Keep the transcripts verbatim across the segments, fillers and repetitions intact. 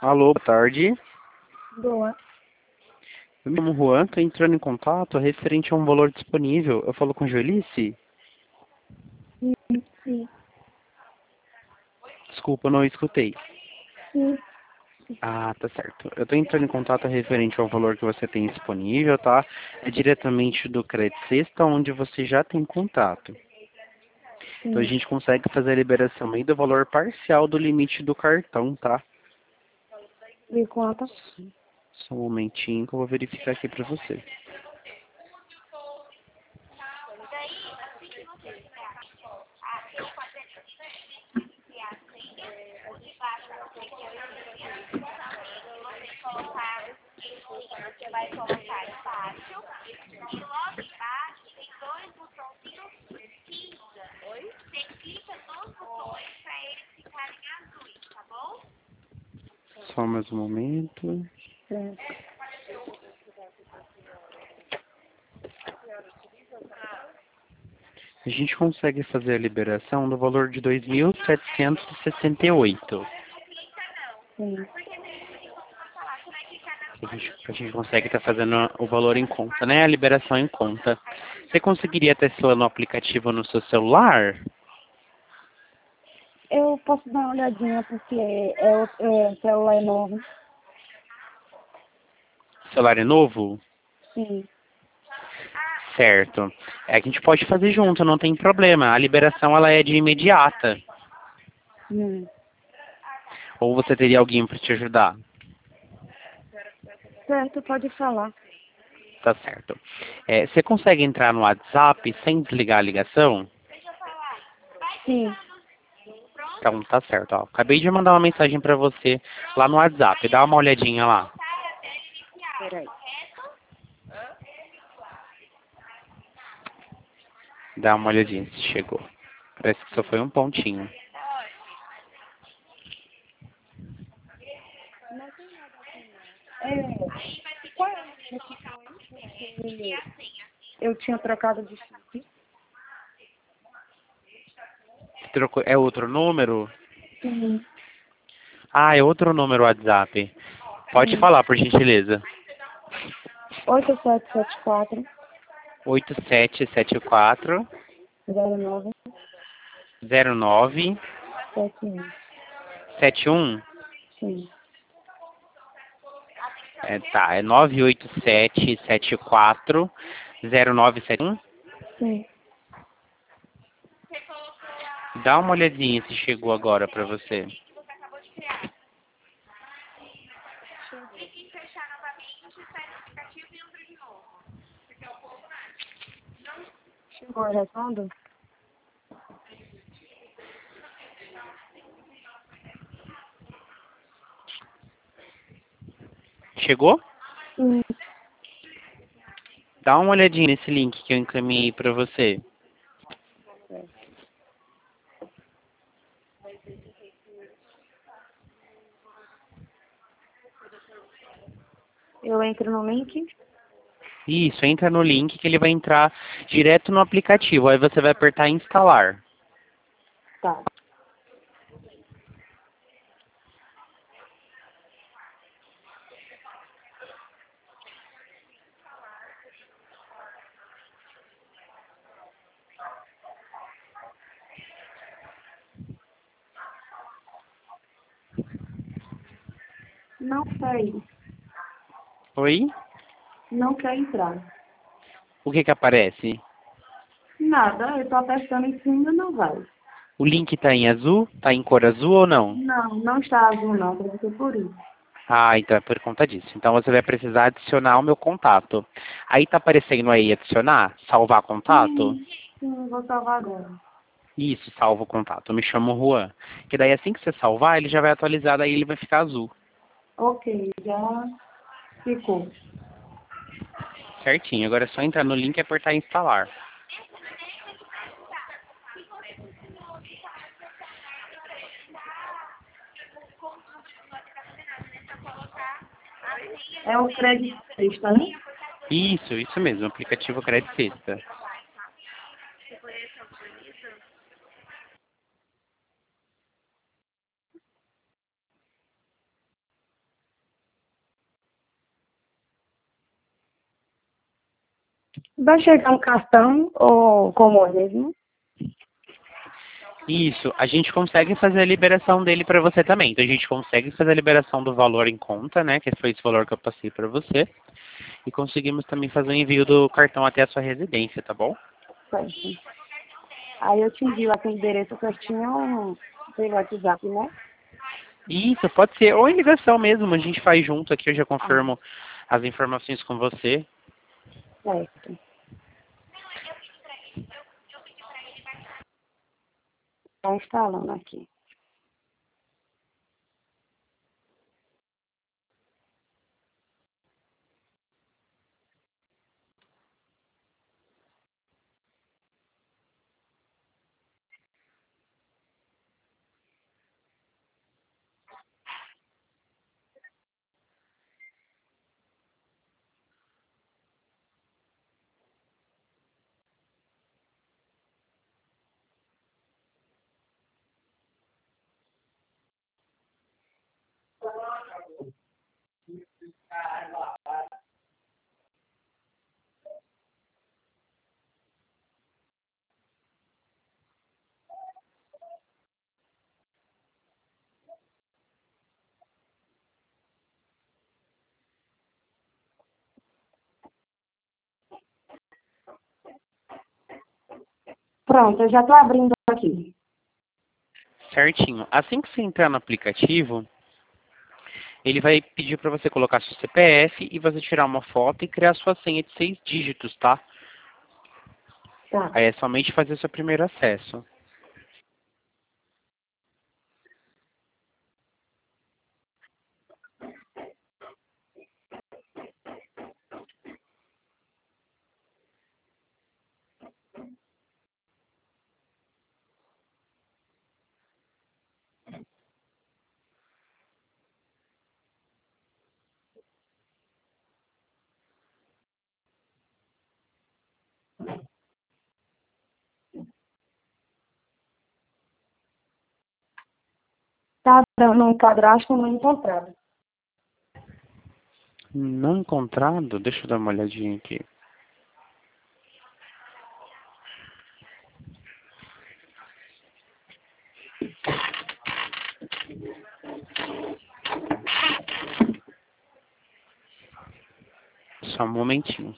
Alô, boa tarde. Boa. Eu me chamo Juan, estou entrando em contato referente a um valor disponível. Eu falo com Joelice? Sim, sim, Desculpa, eu não escutei. sim. Ah, tá certo. Eu estou entrando em contato referente ao valor que você tem disponível, tá? É diretamente do Credit Sexta, onde você já tem contato. Então a sim. gente consegue fazer a liberação aí do valor parcial do limite do cartão, tá? De quanto? Só um momentinho que eu vou verificar aqui para você. Só mais um momento. Certo. A gente consegue fazer a liberação do valor de dois mil setecentos e sessenta e oito. Sim. A gente, a gente consegue estar fazendo o valor em conta, né? A liberação em conta. Você conseguiria ter isso no aplicativo no seu celular? Eu posso dar uma olhadinha porque é o é, celular é novo. O celular é novo? Sim. Certo. É, a gente pode fazer junto, não tem problema. A liberação ela é de imediata. Hum. Ou você teria alguém para te ajudar? Certo, pode falar. Tá certo. É, você consegue entrar no WhatsApp sem desligar a ligação? Sim. Então tá certo, ó. Acabei de mandar uma mensagem para você lá no WhatsApp. Dá uma olhadinha lá. Peraí. Dá uma olhadinha se chegou. Parece que só foi um pontinho. É, qual é o número que foi? Porque eu tinha trocado de chip. Trocou- É outro número? Sim. Ah, é outro número WhatsApp. Pode Sim. falar, por gentileza. oito sete sete quatro oito sete sete quatro zero nove zero nove sete um. sete um. Sim. É, tá, é nove oito sete sete quatro zero nove sete um. Sim. Dá uma olhadinha se chegou agora pra você. Chegou a respondo? Chegou? Sim. Dá uma olhadinha nesse link que eu encaminhei pra você. Eu entro no link. Isso, entra no link que ele vai entrar direto no aplicativo. Aí você vai apertar em instalar. Tá. Não quer ir. Oi? Não quer entrar. O que que aparece? Nada, eu tô apertando em cima, não vai. O link tá em azul? Tá em cor azul ou não? Não, não está azul não, deve ser por isso. Ah, então é por conta disso. Então você vai precisar adicionar o meu contato. Aí tá aparecendo aí adicionar, salvar contato? Sim, sim, vou salvar agora. Isso, salva o contato. Eu me chamo Juan. Que daí assim que você salvar, ele já vai atualizar, daí ele vai ficar azul. Ok, já ficou. Certinho. Agora é só entrar no link e apertar em instalar. É o crédito sexta, né? Isso, isso mesmo. Aplicativo Credit Sexta. Vai chegar um cartão ou como mesmo? Isso, a gente consegue fazer a liberação dele para você também. Então a gente consegue fazer a liberação do valor em conta, né? Que foi esse valor que eu passei para você. E conseguimos também fazer o envio do cartão até a sua residência, tá bom? Certo. Aí eu te envio aquele endereço certinho pelo WhatsApp, né? Isso, pode ser. Ou em ligação mesmo, a gente faz junto aqui, eu já Ah, confirmo as informações com você. certo. Está instalando aqui. Pronto, eu já estou abrindo aqui. Certinho. Assim que você entrar no aplicativo, ele vai pedir para você colocar seu C P F e você tirar uma foto e criar sua senha de seis dígitos, tá? Tá. Aí é somente fazer seu primeiro acesso. Tá dando um cadastro não encontrado. Não encontrado? Deixa eu dar uma olhadinha aqui. Só um momentinho.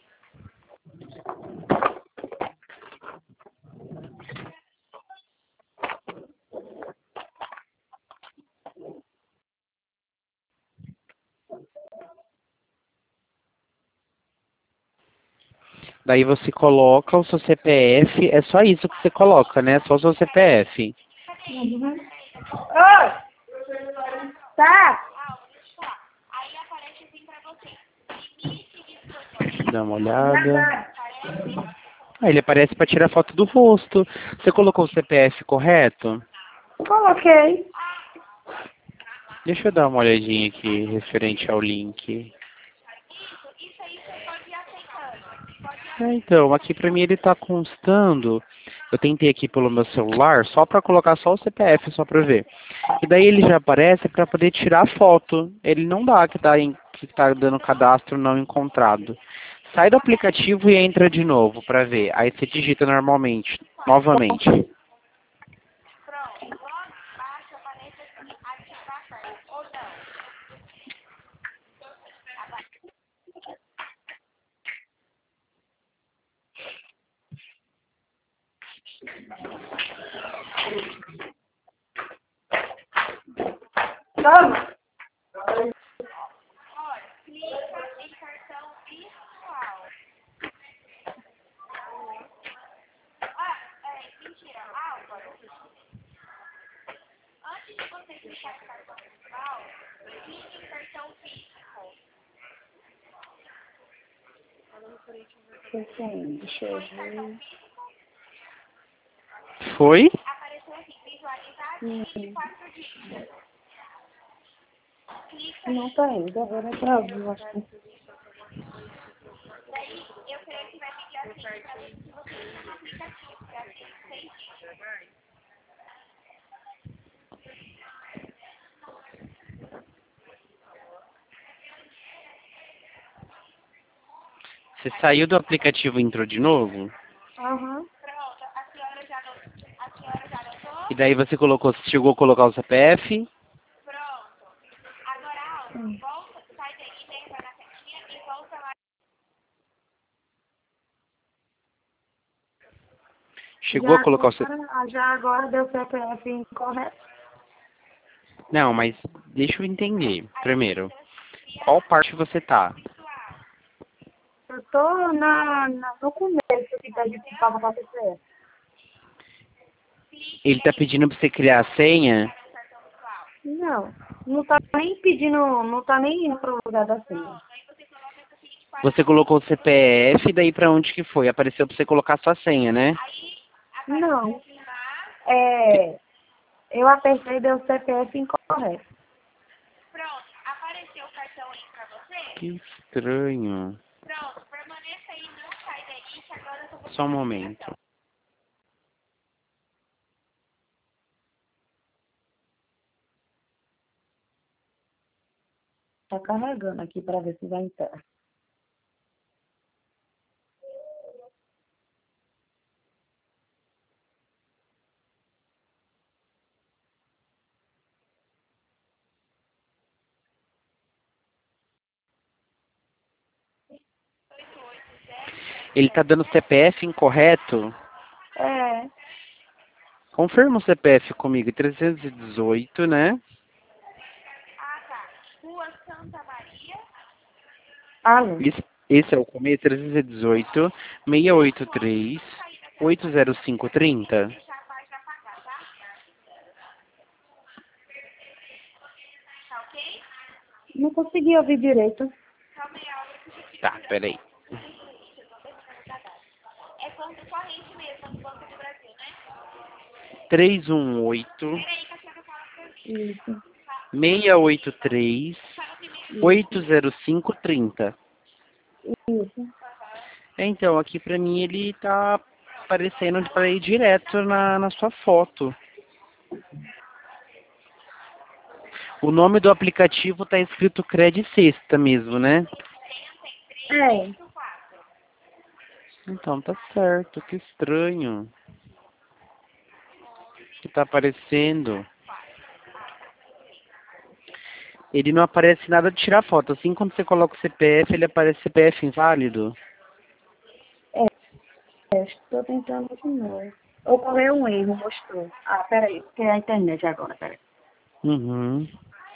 Daí você coloca o seu C P F, é só isso que você coloca, né? Só o seu C P F. Uhum. Oi! Tá. Deixa eu dar uma olhada. Ah, ele aparece para tirar foto do rosto. Você colocou o C P F correto? Coloquei. Deixa eu dar uma olhadinha aqui referente ao link. É, então, aqui pra mim ele tá constando. Eu tentei aqui pelo meu celular só pra colocar só o C P F, só pra ver. E daí ele já aparece pra poder tirar a foto. Ele não dá que tá, em, que tá dando cadastro não encontrado. Sai do aplicativo e entra de novo pra ver. Aí você digita normalmente, novamente. Toma. Assim, deixa eu ver. Foi? Hum, não tá indo, agora é pra ouvir, eu acho que. Você saiu do aplicativo e entrou de novo? Aham. E daí você colocou, chegou a colocar o C P F? Hum. Chegou Já a colocar o C... agora, já agora deu C P F incorreto. Não, mas deixa eu entender. Primeiro, qual parte você tá? Eu tô na, na, no começo que tá digitava pra P C F. Ele tá pedindo pra você criar a senha? Não, não tá nem pedindo, não tá nem indo pro lugar da senha. Você colocou o C P F, daí pra onde que foi? Apareceu pra você colocar sua senha, né? Não, é, eu apertei e deu C P F incorreto. Que estranho. Só um momento. Tá carregando aqui pra ver se vai entrar. Ele tá dando C P F incorreto? É, Confirma o C P F comigo. trezentos e dezoito, né? alô, Esse, esse é o começo. trezentos e dezoito, seiscentos e oitenta e três, oito zero cinco, trinta. não consegui ouvir direito. Tá, peraí. três um oito, Isso, seiscentos e oitenta e três, oito zero cinco, trinta. isso. Então, aqui pra mim ele tá aparecendo pra ir direto na, na sua foto. O nome do aplicativo tá escrito Cred Sexta mesmo, né? É, Então, tá certo. Que estranho. Que tá aparecendo. Ele não aparece nada de tirar foto. Assim, quando você coloca o C P F, ele aparece C P F inválido. é, é, estou tentando de novo. Ocorreu um erro, mostrou. Ah, peraí, porque é a internet agora, peraí. Uhum.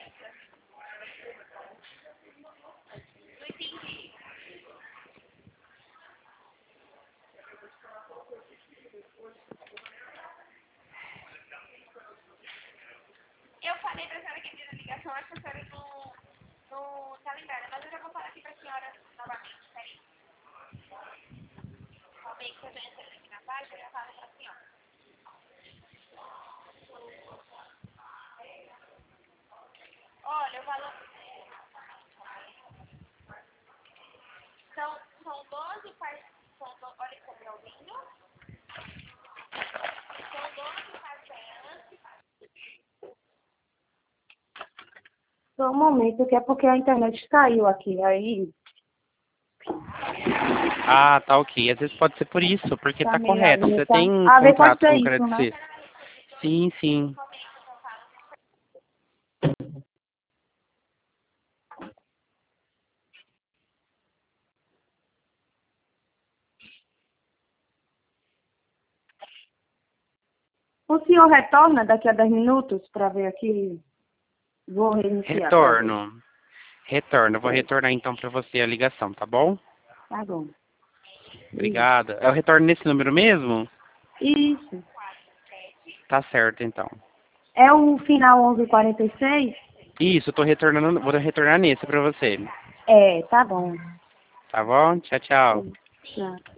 Só um momento, que é porque a internet caiu aqui, aí Ah, tá ok. Às vezes pode ser por isso, porque tá tá meio correto. ali, Você tá? tem um Ah, vê, pode contrato ser com o isso, Credit né? Suisse. Sim, sim. O senhor retorna daqui a dez minutos para ver aqui? Vou reiniciar para ver. Retorno. Retorno. Eu vou retornar então pra você a ligação, tá bom? Tá bom. Obrigada. É o retorno nesse número mesmo? Isso. Tá certo, então. É o final onze e quarenta e seis? Isso, eu tô retornando, vou retornar nesse pra você. É, tá bom. Tá bom? Tchau, tchau. Tchau.